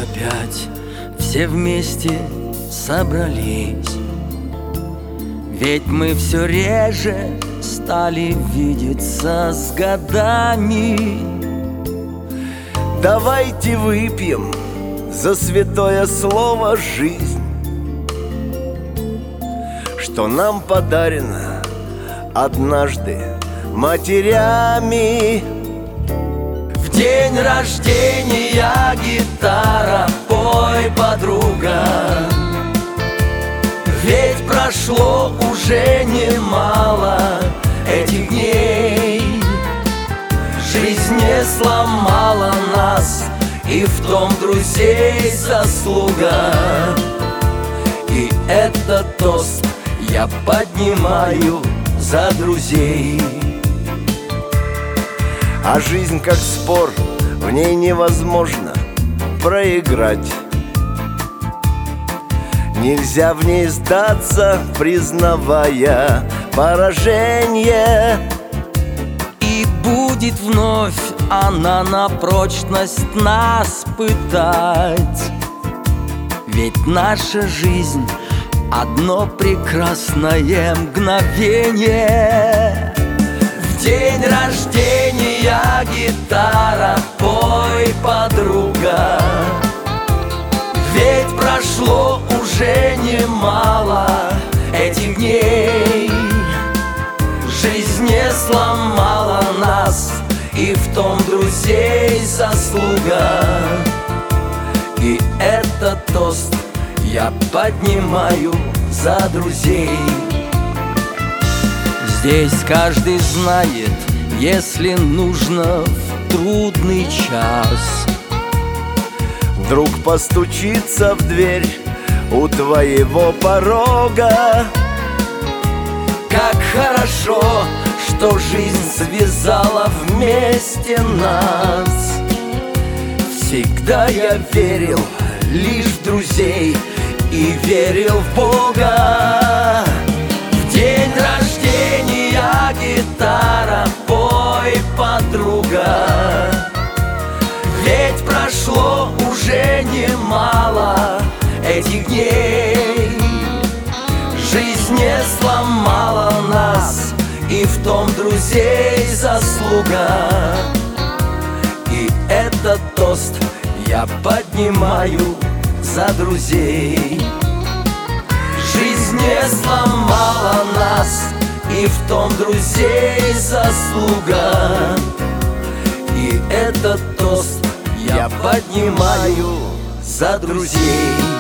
опять все вместе собрались. Ведь мы все реже стали видеться с годами. Давайте выпьем за святое слово «жизнь», что нам подарено однажды матерями. В день рождения гитара, пой, подруга, ведь прошло уже немало этих дней. Жизнь не сломала нас, и в том друзей заслуга. И этот тост я поднимаю за друзей. А жизнь как спор, в ней невозможно проиграть. Нельзя в ней сдаться, признавая поражение. И будет вновь она на прочность нас пытать. Ведь наша жизнь — одно прекрасное мгновение. В день рождения гитара, пой, подруга, ведь прошло уже немало этих дней. Жизнь не сломала нас, и в том друзей заслуга. И этот тост я поднимаю за друзей. Здесь каждый знает, если нужно в трудный час вдруг постучится в дверь у твоего порога. Как хорошо, что жизнь связала вместе нас. Всегда я верил лишь в друзей и верил в Бога. В день рождения гитара, пой, подруга, ведь прошло уже немало этих дней. Жизнь не сломала нас, и в том друзей заслуга. И этот тост я поднимаю за друзей. Жизнь не сломала нас, и в том друзей заслуга. И этот тост я поднимаю за друзей.